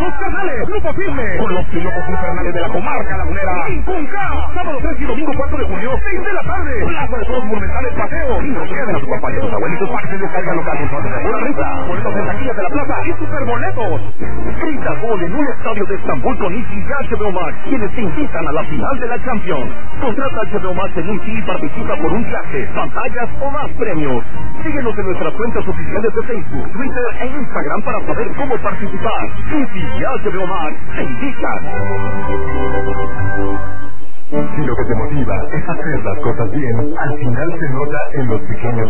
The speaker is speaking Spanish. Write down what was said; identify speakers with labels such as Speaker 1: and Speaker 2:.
Speaker 1: tus canales. Grupo Firme, con los pilotos infernales de la comarca lagunera. Con K, sábado 3 y domingo 4 de junio, 6 de la tarde. Plaza de Toros Monumentales Paseo. Y no queden a sus papás y a sus abuelitos para que se descargan local con su segura renta. Boletos en taquillas de la plaza y superboletos. Grita gol en un estadio de Estambul con Easy y HBO Max, quienes te invitan a la final de la Champions. Contrata HBO Max en Easy y participa por un viaje, pantallas o más premios. Síguenos en nuestras cuentas oficiales de Facebook, Twitter e Instagram para saber cómo participar. Easy y HBO Max te invitan.
Speaker 2: Si lo que te motiva es hacer las cosas bien, al final se nota en los pequeños